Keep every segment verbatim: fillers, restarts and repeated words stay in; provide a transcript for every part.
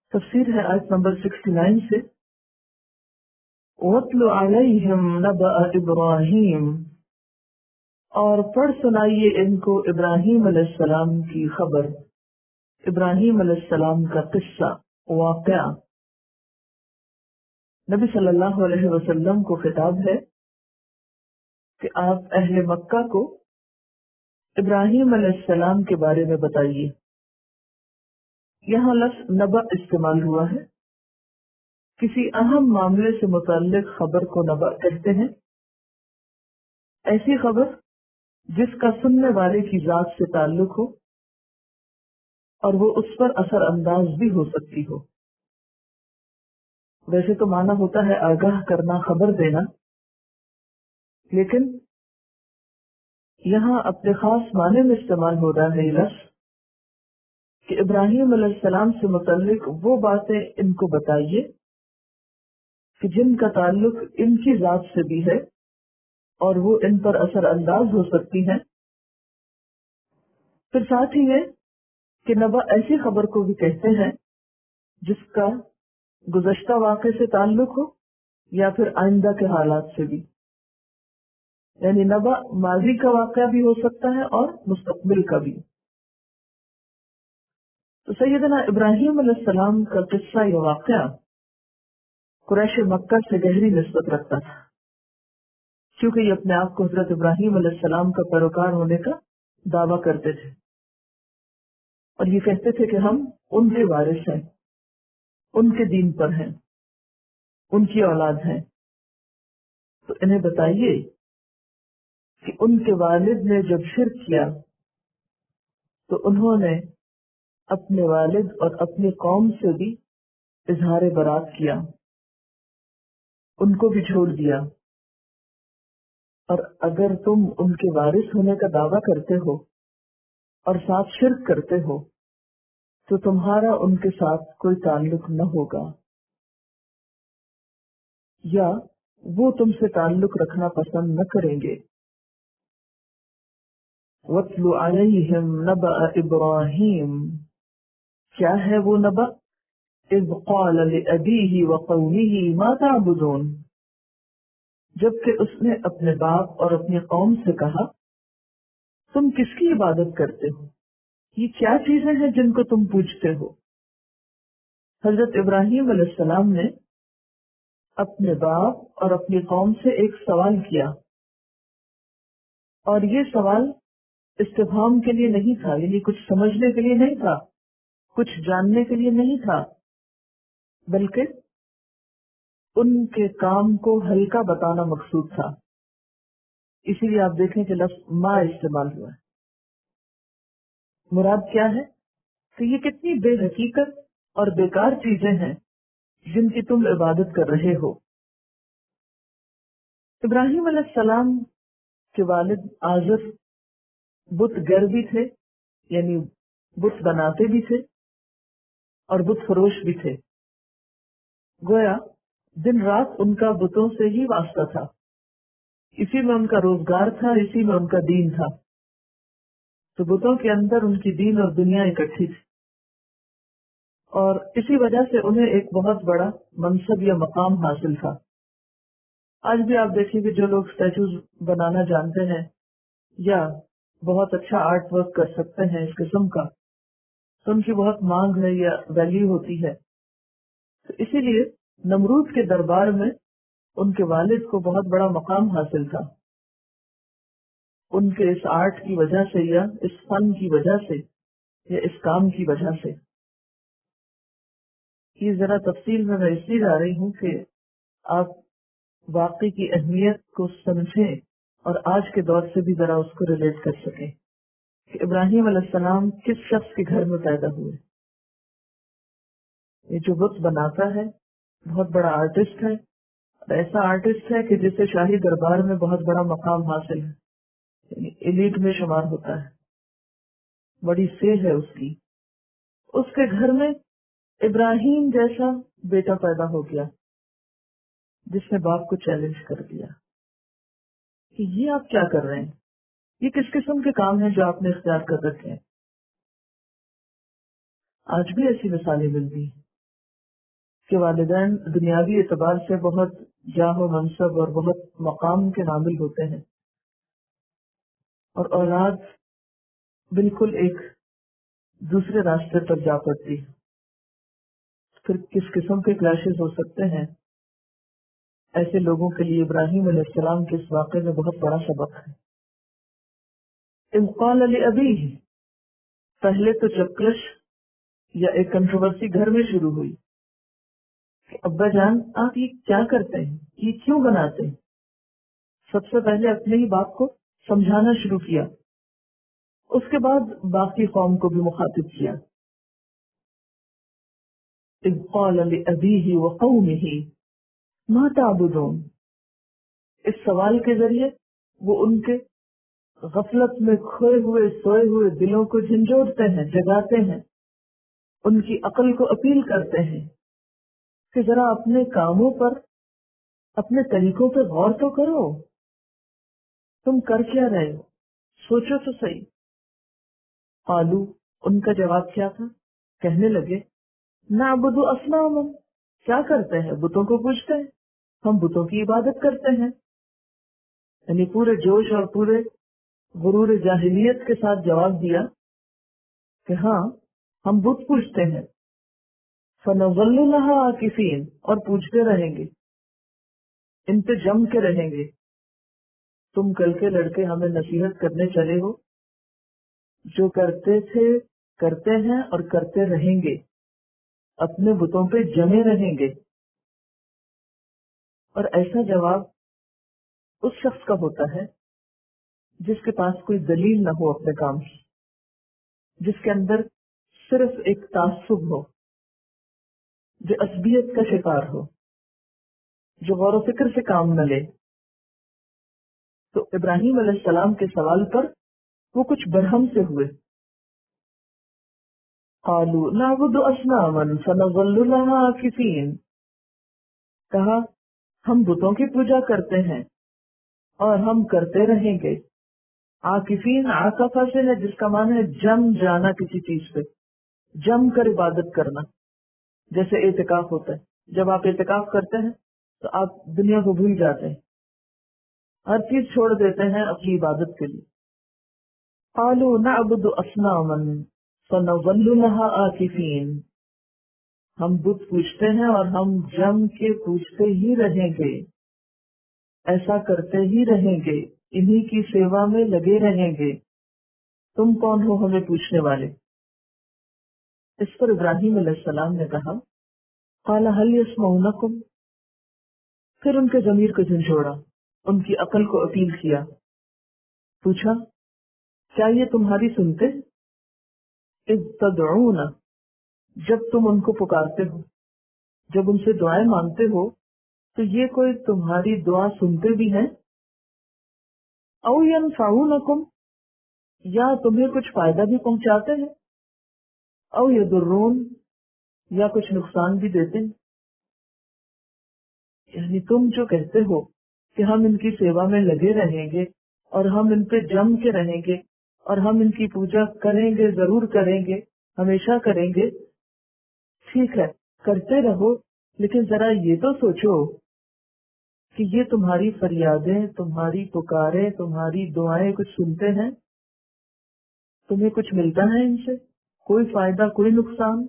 تفسیر ہے آیت نمبر سکسٹی نائن سے، وَاتْلُ عَلَيْهِمْ نَبَأَ إِبْرَاهِيمَ، اور پڑھ سنائیے ان کو ابراہیم علیہ السلام کی خبر، ابراہیم علیہ السلام کا قصہ، واقعہ۔ نبی صلی اللہ علیہ وسلم کو خطاب ہے کہ آپ اہل مکہ کو ابراہیم علیہ السلام کے بارے میں بتائیے۔ یہاں لفظ نبأ استعمال ہوا ہے، کسی اہم معاملے سے متعلق خبر کو نبأ کہتے ہیں، ایسی خبر جس کا سننے والے کی ذات سے تعلق ہو اور وہ اس پر اثر انداز بھی ہو سکتی ہو۔ ویسے تو معنی ہوتا ہے آگاہ کرنا، خبر دینا، لیکن یہاں اپنے خاص معنی میں استعمال ہو رہا ہے یہ لفظ کہ ابراہیم علیہ السلام سے متعلق وہ باتیں ان کو بتائیے کہ جن کا تعلق ان کی ذات سے بھی ہے اور وہ ان پر اثر انداز ہو سکتی ہیں۔ پھر ساتھ ہی یہ کہ نبأ ایسی خبر کو بھی کہتے ہیں جس کا گزشتہ واقعے سے تعلق ہو یا پھر آئندہ کے حالات سے بھی، یعنی نبأ ماضی کا واقعہ بھی ہو سکتا ہے اور مستقبل کا بھی۔ تو سیدنا ابراہیم علیہ السلام کا قصہ، یہ واقعہ قریش مکہ سے گہری نسبت رکھتا تھا، کیونکہ یہ اپنے آپ کو حضرت ابراہیم علیہ السلام کا پیروکار ہونے کا دعویٰ کرتے تھے اور یہ کہتے تھے کہ ہم ان کے وارث ہیں، ان کے دین پر ہیں، ان کی اولاد ہیں۔ تو انہیں بتائیے کہ ان کے والد نے جب شرک کیا تو انہوں نے اپنے والد اور اپنی قوم سے بھی اظہار برات کیا، ان کو بھی چھوڑ دیا، اور اگر تم ان کے وارث ہونے کا دعویٰ کرتے ہو اور ساتھ شرک کرتے ہو تو تمہارا ان کے ساتھ کوئی تعلق نہ ہوگا، یا وہ تم سے تعلق رکھنا پسند نہ کریں گے۔ وَاتْلُ عَلَيْهِمْ نَبَأَ إِبْرَاهِيمَ، کیا ہے وہ نبأ؟ اذ قال لأبیہ وقومہ ما تعبدون، جبکہ اس نے اپنے باپ اور اپنی قوم سے کہا تم کس کی عبادت کرتے ہو، یہ کیا چیزیں ہیں جن کو تم پوجتے ہو۔ حضرت ابراہیم علیہ السلام نے اپنے باپ اور اپنی قوم سے ایک سوال کیا، اور یہ سوال استفہام کے لیے نہیں تھا، یعنی کچھ سمجھنے کے لیے نہیں تھا، کچھ جاننے کے لیے نہیں تھا، بلکہ ان کے کام کو ہلکا بتانا مقصود تھا۔ اسی لیے آپ دیکھیں کہ لفظ ما استعمال ہوا ہے۔ مراد کیا ہے کہ یہ کتنی بے حقیقت اور بیکار چیزیں ہیں جن کی تم عبادت کر رہے ہو۔ ابراہیم علیہ السلام کے والد آزر بت گر بھی تھے، یعنی بت بناتے بھی تھے اور بت فروش بھی تھے، گویا دن رات ان کا بتوں سے ہی واسطہ تھا، اسی میں ان کا روزگار تھا، اسی میں ان کا دین تھا۔ تو بتوں کے اندر ان کی دین اور دنیا اکٹھی تھی، اور اسی وجہ سے انہیں ایک بہت بڑا منصب یا مقام حاصل تھا۔ آج بھی آپ دیکھیں کہ جو لوگ اسٹیچوز بنانا جانتے ہیں یا بہت اچھا آرٹ ورک کر سکتے ہیں اس قسم کا، تو ان کی بہت مانگ ہے یا ویلیو ہوتی ہے۔ تو اسی لیے نمرود کے دربار میں ان کے والد کو بہت بڑا مقام حاصل تھا، ان کے اس آرٹ کی وجہ سے یا اس فن کی وجہ سے یا اس کام کی وجہ سے۔ یہ ذرا تفصیل میں میں اس لیے جا رہی ہوں کہ آپ واقعی کی اہمیت کو سمجھیں اور آج کے دور سے بھی ذرا اس کو ریلیٹ کر سکیں کہ ابراہیم علیہ السلام کس شخص کے گھر میں پیدا ہوئے۔ یہ جو بت بناتا ہے بہت بڑا آرٹسٹ ہے، اور ایسا آرٹسٹ ہے کہ جسے شاہی دربار میں بہت بڑا مقام حاصل ہے، یعنی ایلیٹ میں شمار ہوتا ہے، بڑی سے ہے اس کی۔ اس کے گھر میں ابراہیم جیسا بیٹا پیدا ہو گیا جس نے باپ کو چیلنج کر دیا کہ یہ آپ کیا کر رہے ہیں، یہ کس قسم کے کام ہیں جو آپ نے اختیار کر رکھے ہیں۔ آج بھی ایسی مثالیں ملتی ہیں کہ والدین دنیاوی اعتبار سے بہت جاہ و منصب اور بہت مقام کے حامل ہوتے ہیں، اور اولاد بالکل ایک دوسرے راستے پر جا پڑتی ہے، پھر کس قسم کے کلیشز ہو سکتے ہیں۔ ایسے لوگوں کے لیے ابراہیم علیہ السلام کے اس واقعے میں بہت بڑا سبق ہے۔ اذ قال لأبیہ، پہلے تو چکلش یا ایک کنٹروورسی گھر میں شروع ہوئی کہ ابا جان آپ یہ کیا کرتے ہیں، یہ کیوں بناتے ہیں؟ سب سے پہلے اپنے ہی باپ کو سمجھانا شروع کیا، اس کے بعد باقی قوم کو بھی مخاطب کیا۔ اذ قال لأبیہ وقومہ ما تعبدون، اس سوال کے ذریعے وہ ان کے غفلت میں کھوئے ہوئے سوئے ہوئے دلوں کو جھنجھوڑتے ہیں، جگاتے ہیں، ان کی عقل کو اپیل کرتے ہیں کہ ذرا اپنے کاموں پر، اپنے طریقوں پر غور تو کرو، تم کر کیا رہے ہو، سوچو تو صحیح۔ قالو، ان کا جواب کیا تھا؟ کہنے لگے نعبد اصناما، کیا کرتے ہیں؟ بتوں کو پوجتے ہیں، ہم بتوں کی عبادت کرتے ہیں۔ یعنی پورے جوش اور پورے غرور جاہلیت کے ساتھ جواب دیا کہ ہاں ہم بت پوجتے ہیں۔ فنظل لها عاکفین، اور پوجتے رہیں گے، ان پہ جم کے رہیں گے۔ تم کل کے لڑکے ہمیں نصیحت کرنے چلے ہو، جو کرتے تھے کرتے ہیں اور کرتے رہیں گے، اپنے بتوں پہ جمے رہیں گے۔ اور ایسا جواب اس شخص کا ہوتا ہے جس کے پاس کوئی دلیل نہ ہو اپنے کام کی، جس کے اندر صرف ایک تعصب ہو، جو عصبیت کا شکار ہو، جو غور و فکر سے کام نہ لے۔ تو ابراہیم علیہ السلام کے سوال پر وہ کچھ برہم سے ہوئے۔ قالوا نعبد اصناما فنظل لها عاکفین، کہا ہم بتوں کی پوجا کرتے ہیں اور ہم کرتے رہیں گے۔ عاکفین عاکفہ سے ہے، جس کا معنی ہے جم جانا کسی چیز پہ، جم کر عبادت کرنا۔ جیسے اعتکاف ہوتا ہے، جب آپ اعتکاف کرتے ہیں تو آپ دنیا کو بھول جاتے ہیں، ہر چیز چھوڑ دیتے ہیں اپنی عبادت کے لیے۔ قالوا نعبد اصناما فنظل لها عاکفین، ہم بت پوجتے ہیں اور ہم جم کے پوجتے ہی رہیں گے، ایسا کرتے ہی رہیں گے، انہی کی سیوا میں لگے رہیں گے۔ تم کون ہو ہمیں پوچھنے والے؟ اس پر ابراہیم علیہ السلام نے کہا قال هل يسمعونكم، پھر ان کے ضمیر کو جھنجھوڑا، ان کی عقل کو اپیل کیا، پوچھا کیا یہ تمہاری سنتے؟ اذ تدعون، جب تم ان کو پکارتے ہو، جب ان سے دعائیں مانگتے ہو تو یہ کوئی تمہاری دعا سنتے بھی ہیں؟ او ینفعونکم، یا تمہیں کچھ فائدہ بھی پہنچاتے ہیں؟ او یضرون، یا کچھ نقصان بھی دیتے ہیں؟ یعنی تم جو کہتے ہو کہ ہم ان کی سیوا میں لگے رہیں گے اور ہم ان پہ جم کے رہیں گے اور ہم ان کی پوجا کریں گے، ضرور کریں گے، ہمیشہ کریں گے، ٹھیک ہے کرتے رہو، لیکن ذرا یہ تو سوچو کہ یہ تمہاری فریادیں، تمہاری پکاریں، تمہاری دعائیں کچھ سنتے ہیں؟ تمہیں کچھ ملتا ہے ان سے؟ کوئی فائدہ، کوئی نقصان؟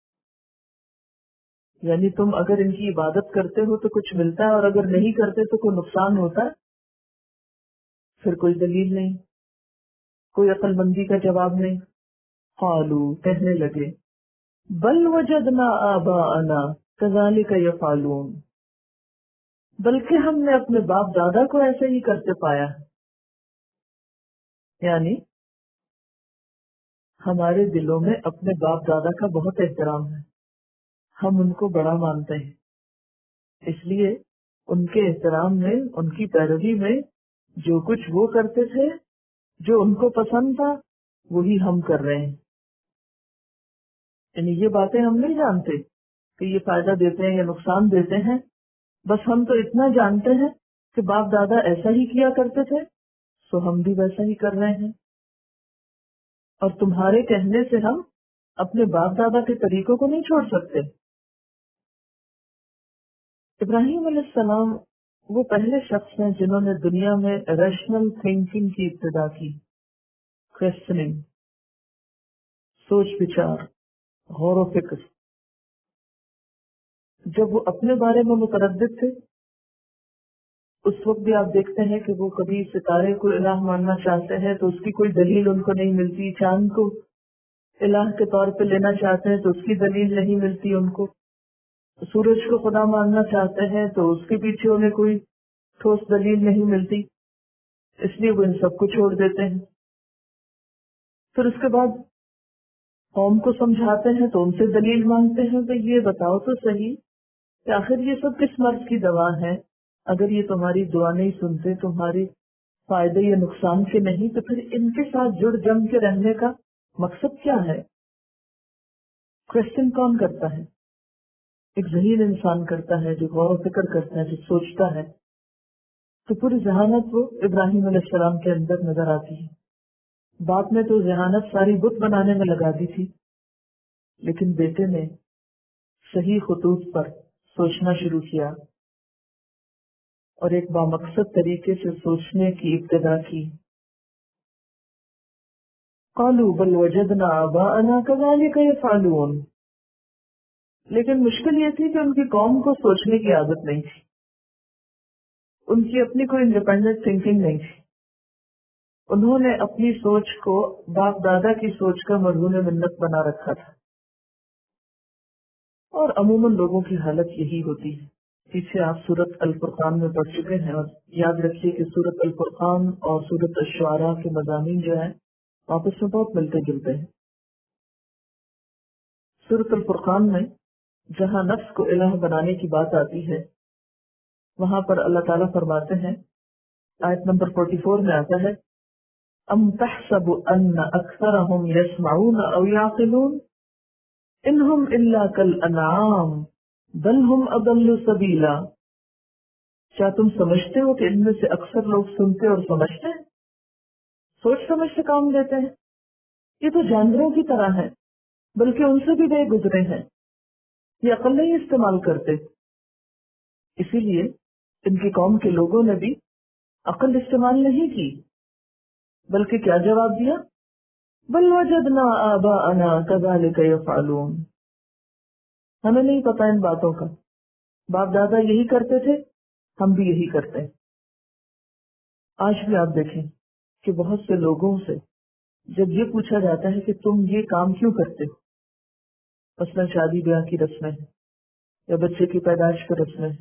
یعنی تم اگر ان کی عبادت کرتے ہو تو کچھ ملتا ہے، اور اگر نہیں کرتے تو کوئی نقصان ہوتا ہے؟ پھر کوئی دلیل نہیں، کوئی عقل مندی کا جواب نہیں۔ قالوا، کہنے لگے بل وجدنا آباءنا کذالک یفعلون، بلکہ ہم نے اپنے باپ دادا کو ایسے ہی کرتے پایا ہے۔ یعنی ہمارے دلوں میں اپنے باپ دادا کا بہت احترام ہے، ہم ان کو بڑا مانتے ہیں، اس لیے ان کے احترام میں، ان کی پیروی میں جو کچھ وہ کرتے تھے، جو ان کو پسند تھا، وہی ہم کر رہے ہیں۔ یعنی یہ باتیں ہم نہیں جانتے کہ یہ فائدہ دیتے ہیں یا نقصان دیتے ہیں، بس ہم تو اتنا جانتے ہیں کہ باپ دادا ایسا ہی کیا کرتے تھے، سو ہم بھی ویسا ہی کر رہے ہیں۔ اور تمہارے کہنے سے ہم اپنے باپ دادا کے طریقوں کو نہیں چھوڑ سکتے۔ ابراہیم علیہ السلام وہ پہلے شخص ہیں جنہوں نے دنیا میں ریشنل تھنکنگ کی ابتدا کی، کوشچننگ، سوچ بچار، غور و فکر۔ جب وہ اپنے بارے میں متردد تھے اس وقت بھی آپ دیکھتے ہیں کہ وہ کبھی ستارے کو الہ ماننا چاہتے ہیں تو اس کی کوئی دلیل ان کو نہیں ملتی، چاند کو الہ کے طور پہ لینا چاہتے ہیں تو اس کی دلیل نہیں ملتی ان کو، سورج کو خدا ماننا چاہتے ہیں تو اس کے پیچھے انہیں کوئی ٹھوس دلیل نہیں ملتی، اس لیے وہ ان سب کو چھوڑ دیتے ہیں۔ پھر اس کے بعد قوم کو سمجھاتے ہیں تو ان سے دلیل مانگتے ہیں کہ یہ بتاؤ تو صحیح کہ آخر یہ سب کس مرض کی دوا ہے، اگر یہ تمہاری دعا نہیں سنتے، تمہاری فائدے یا نقصان کے نہیں، تو پھر ان کے ساتھ جڑ جم کے رہنے کا مقصد کیا ہے؟ کوشچن کون کرتا ہے؟ ایک ذہین انسان کرتا ہے، جو غور و فکر کرتا ہے، جو سوچتا ہے۔ تو پوری ذہانت وہ ابراہیم علیہ السلام کے اندر نظر آتی ہے۔ باپ نے تو ذہانت ساری بت بنانے میں لگا دی تھی، لیکن بیٹے نے صحیح خطوط پر سوچنا شروع کیا اور ایک بامقصد طریقے سے سوچنے کی ابتدا کی۔ قالوا بل وجدنا آباءنا كذلك يفعلون، لیکن مشکل یہ تھی کہ ان کی قوم کو سوچنے کی عادت نہیں تھی، ان کی اپنی کوئی انڈیپینڈنٹ تھنکنگ نہیں تھی، انہوں نے اپنی سوچ کو باپ دادا کی سوچ کا مرہون منت بنا رکھا تھا، اور عموماً لوگوں کی حالت یہی ہوتی ہے۔ پیچھے آپ سورت الفرقان میں پڑھ چکے ہیں، اور یاد رکھیے کہ سورت الفرقان اور سورت الشعراء کے مضامین جو ہیں آپس میں بہت ملتے جلتے ہیں۔ سورت الفرقان میں جہاں نفس کو الہ بنانے کی بات آتی ہے وہاں پر اللہ تعالیٰ فرماتے ہیں، آیت نمبر چوالیس میں آتا ہے، ام تحسب ان اکثرهم يسمعون او يعقلون انہم الا کالانعام بل ہم اضل سبیلا۔ کیا تم سمجھتے ہو کہ ان میں سے اکثر لوگ سنتے اور سمجھتے ہیں، سوچ سمجھ سے کام لیتے ہیں؟ یہ تو جانوروں کی طرح ہے، بلکہ ان سے بھی بے گزرے ہیں، یہ عقل نہیں استعمال کرتے۔ اسی لیے ان کی قوم کے لوگوں نے بھی عقل استعمال نہیں کی، بلکہ کیا جواب دیا، بل وجدنا آباءنا كذلك يفعلون، ہمیں نہیں پتا ان باتوں کا، باپ دادا یہی کرتے تھے، ہم بھی یہی کرتے ہیں۔ آج بھی آپ دیکھیں کہ بہت سے لوگوں سے جب یہ پوچھا جاتا ہے کہ تم یہ کام کیوں کرتے ہو، مثلا شادی بیاہ کی رسمیں یا بچے کی پیدائش کی رسمیں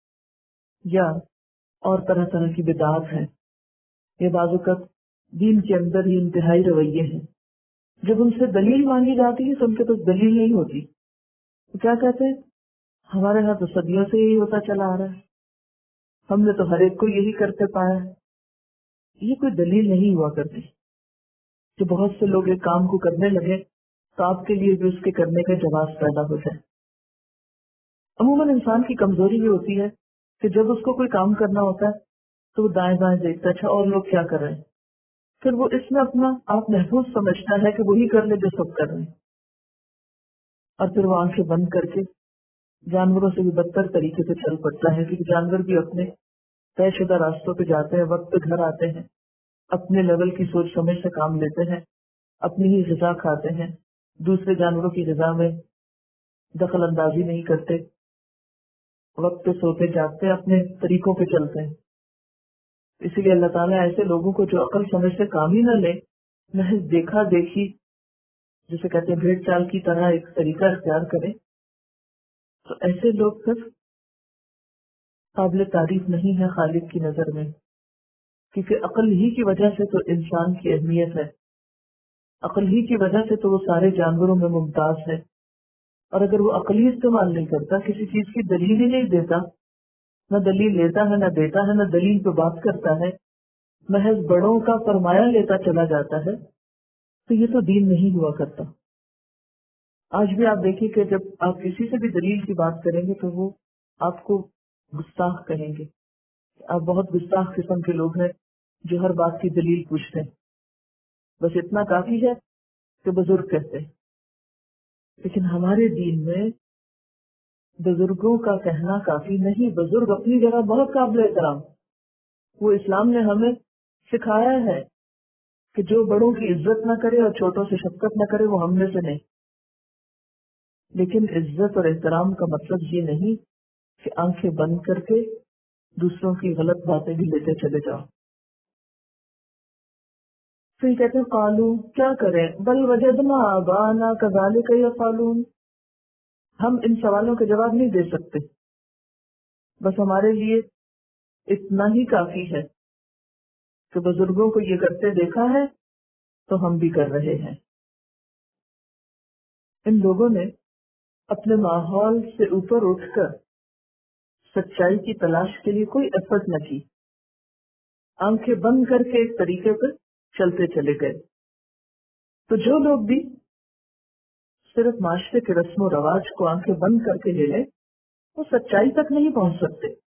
یا اور طرح طرح کی بدعات ہیں، یہ بعض اوقات دین کے اندر ہی انتہائی رویے ہیں، جب ان سے دلیل مانگی جاتی ہے تو ان کے پاس دلیل نہیں ہوتی، تو کیا کہتے ہیں، ہمارے ہاں تو صدیوں سے یہی ہوتا چلا آ رہا ہے، ہم نے تو ہر ایک کو یہی کرتے پایا ہے۔ یہ کوئی دلیل نہیں ہوا کرتی کہ بہت سے لوگ ایک کام کو کرنے لگے تو آپ کے لیے بھی اس کے کرنے کا جواز پیدا ہو جائے۔ عموماً انسان کی کمزوری یہ ہوتی ہے کہ جب اس کو کوئی کام کرنا ہوتا ہے تو وہ دائیں بائیں دیکھتا ہے، اچھا اور لوگ کیا کر رہے ہیں، پھر وہ اس میں اپنا آپ محفوظ سمجھتا ہے کہ وہی کر لے جو سب کر رہے ہیں، اور پھر وہ آنکھیں بند کر کے جانوروں سے بھی بدتر طریقے سے چل پڑتا ہے، کیونکہ جانور بھی اپنے طے شدہ راستوں پہ جاتے ہیں، وقت پہ گھر آتے ہیں، اپنے لیول کی سوچ سمجھ سے کام لیتے ہیں، اپنی ہی غذا کھاتے ہیں، دوسرے جانوروں کی غذا میں دخل اندازی نہیں کرتے، وقت پہ سوتے جاگتے، اپنے طریقوں پہ چلتے ہیں۔ اسی لیے اللہ تعالیٰ ایسے لوگوں کو جو عقل سمجھ سے کام ہی نہ لے، محض دیکھا دیکھی، جسے کہتے ہیں بھیڑ چال کی طرح ایک طریقہ اختیار کرے، تو ایسے لوگ پھر قابل تعریف نہیں ہے خالق کی نظر میں، کیونکہ عقل ہی کی وجہ سے تو انسان کی اہمیت ہے، عقل ہی کی وجہ سے تو وہ سارے جانوروں میں ممتاز ہے، اور اگر وہ عقل ہی استعمال نہیں کرتا، کسی چیز کی دلیل ہی نہیں دیتا، نہ دلیل لیتا ہے نہ دیتا ہے، نہ دلیل پہ بات کرتا ہے، محض بڑوں کا فرمایا لیتا چلا جاتا ہے، تو یہ تو دین نہیں ہوا کرتا۔ آج بھی آپ دیکھیں کہ جب آپ کسی سے بھی دلیل کی بات کریں گے تو وہ آپ کو گستاخ کہیں گے، آپ بہت گستاخ قسم کے لوگ ہیں جو ہر بات کی دلیل پوچھتے ہیں، بس اتنا کافی ہے کہ بزرگ کہتے ہیں۔ لیکن ہمارے دین میں بزرگوں کا کہنا کافی نہیں. بزرگ اپنی جگہ بہت قابل احترام. وہ اسلام نے ہمیں سکھایا ہے کہ جو بڑوں کی عزت نہ کرے اور چھوٹوں سے شفقت نہ کرے وہ ہم میں سے نہیں. لیکن عزت اور احترام کا مطلب یہ نہیں کہ آنکھیں بند کر کے دوسروں کی غلط باتیں بھی لیتے چلے جاؤ. پھر کہتے ہیں قالو کیا کریں بل وجدنا آبانا کذالک یفعلون. ہم ان سوالوں کے جواب نہیں دے سکتے. بس ہمارے لیے اتنا ہی کافی ہے کہ بزرگوں کو یہ کرتے دیکھا ہے تو ہم بھی کر رہے ہیں. ان لوگوں نے اپنے ماحول سے اوپر اٹھ کر سچائی کی تلاش کے لیے کوئی ایفرٹ نہ کی. آنکھیں بند کر کے ایک طریقے پر چلتے چلے گئے. تو جو لوگ بھی صرف معاشرے کے رسم و رواج کو آنکھیں بند کر کے لے لیں وہ سچائی تک نہیں پہنچ سکتے.